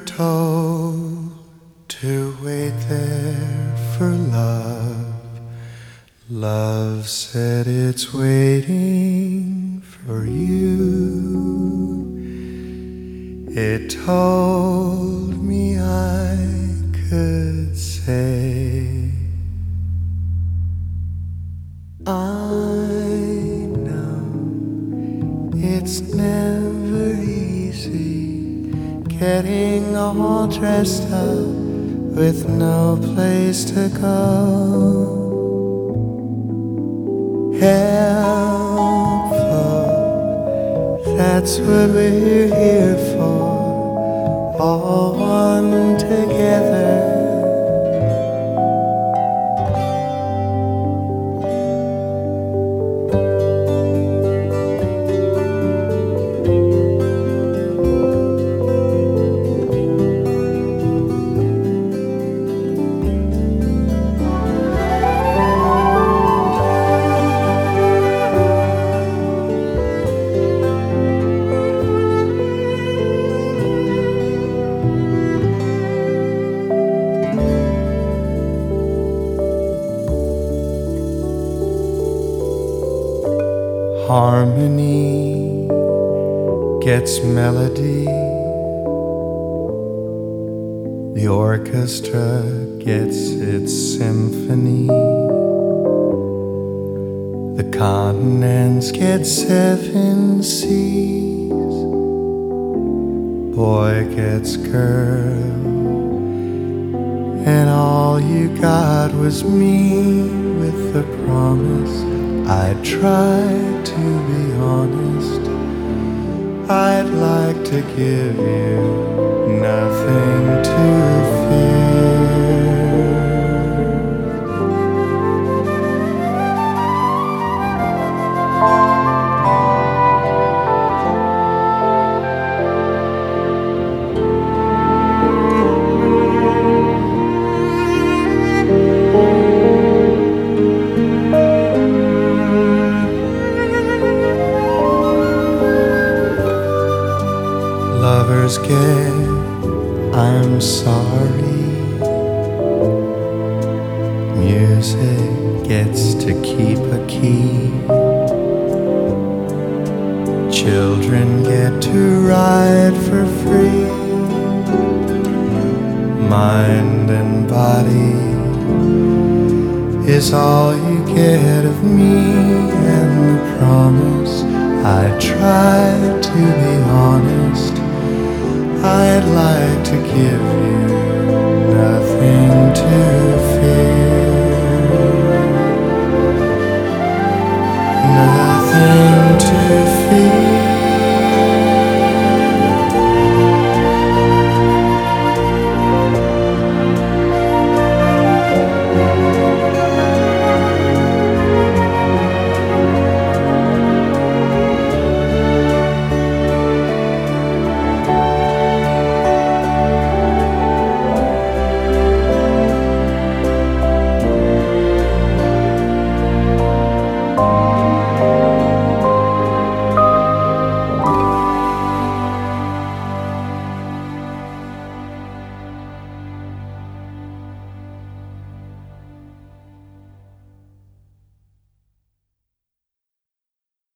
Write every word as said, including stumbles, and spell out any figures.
told to wait there for love. Love said it's waiting for you. It told me I could say, I know it's never easy getting all dressed up with no place to go. Helpful, that's what we're here for, all one together. Harmony gets melody, the orchestra gets its symphony, the continents get seven seas, boy gets girl, and all you got was me with the promise I'd try to be honest. I'd like to give you nothing to fear. Lovers get, I'm sorry. Music gets to keep a key. Children get to ride for free. Mind and body is all you get of me, and the promise I try to be honest. I'd like to give you